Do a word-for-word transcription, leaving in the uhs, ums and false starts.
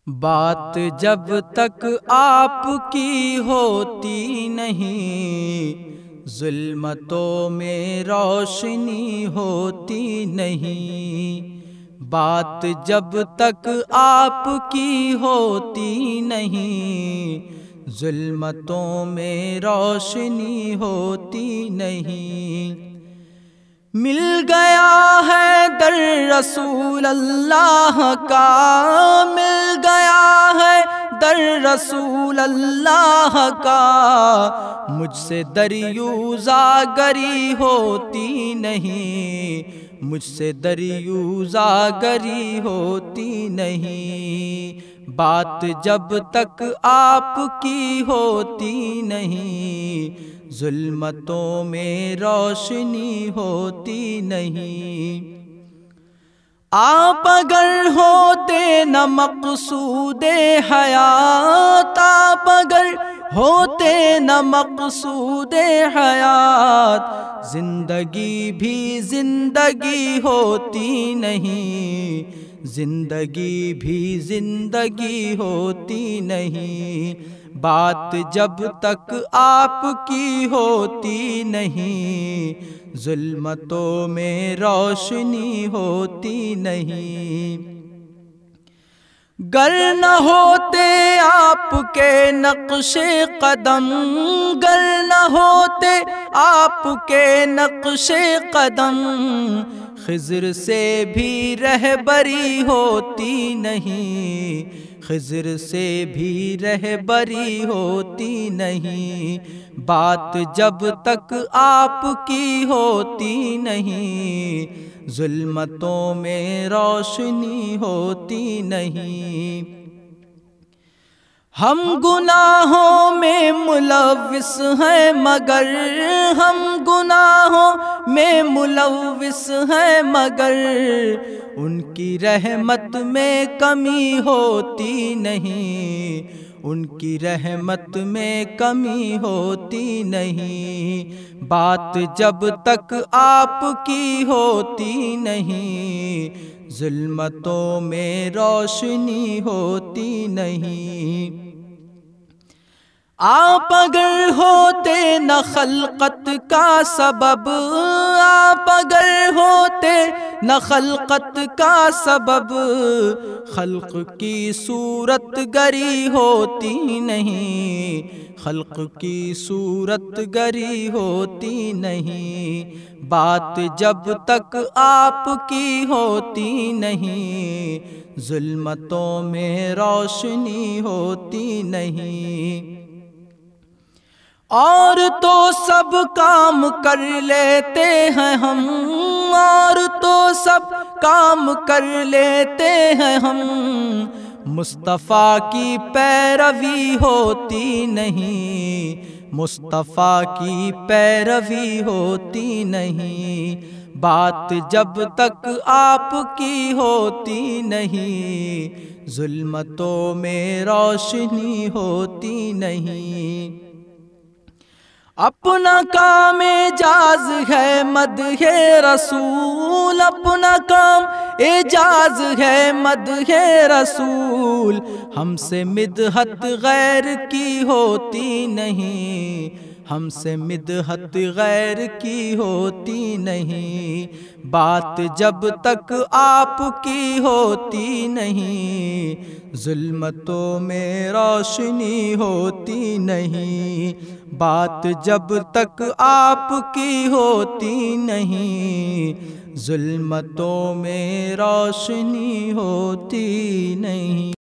بات جب تک آپ کی ہوتی نہیں، ظلمتوں میں روشنی ہوتی نہیں۔ بات جب تک آپ کی ہوتی نہیں، ظلمتوں میں روشنی ہوتی نہیں۔ مل گیا ہے در رسول اللہ کا، مل گیا ہے در رسول اللہ کا، مجھ سے دریوزہ گری ہوتی نہیں، مجھ سے دریوزہ گری ہوتی نہیں۔ بات جب تک آپ کی ہوتی نہیں، ظلمتوں میں روشنی ہوتی نہیں۔ آپ اگر ہوتے نہ مقصود حیات، آپ اگر ہوتے نہ مقصود حیات، زندگی بھی زندگی ہوتی نہیں، زندگی بھی زندگی ہوتی نہیں۔ بات جب تک آپ کی ہوتی نہیں، ظلمتوں میں روشنی ہوتی نہیں۔ گر نہ ہوتے آپ کے نقش قدم، گر نہ ہوتے آپ کے نقش قدم، خضر سے بھی رہبری ہوتی نہیں، خضر سے بھی رہبری ہوتی نہیں۔ بات جب تک آپ کی ہوتی نہیں، ظلمتوں میں روشنی ہوتی نہیں۔ ہم گناہوں میں ملوث ہیں مگر، ہم گناہوں میں ملوث ہیں مگر، ان کی رحمت میں کمی ہوتی نہیں، ان کی رحمت میں کمی ہوتی نہیں۔ بات جب تک آپ کی ہوتی نہیں، ظلمتوں میں روشنی ہوتی نہیں۔ آپ اگر ہوتے نہ خلقت کا سبب، آپ اگر ہوتے نہ خلقت کا سبب، خلق کی صورت گری ہوتی نہیں، خلق کی صورت گری ہوتی نہیں۔ بات جب تک آپ کی ہوتی نہیں، ظلمتوں میں روشنی ہوتی نہیں۔ اور تو سب کام کر لیتے ہیں ہم، اور تو سب کام کر لیتے ہیں ہم، مصطفیٰ کی پیروی ہوتی نہیں، مصطفیٰ کی پیروی ہوتی نہیں۔ بات جب تک آپ کی ہوتی نہیں، ظلمتوں میں روشنی ہوتی نہیں۔ اپنا کام اعجاز ہے مدح رسول، اپنا کام اعجاز ہے مدح رسول، ہم سے مدحت غیر کی ہوتی نہیں، ہم سے مدحت غیر کی ہوتی نہیں۔ بات جب تک آپ کی ہوتی نہیں، ظلمتوں میں روشنی ہوتی نہیں۔ بات جب تک آپ کی ہوتی نہیں، ظلمتوں میں روشنی ہوتی نہیں۔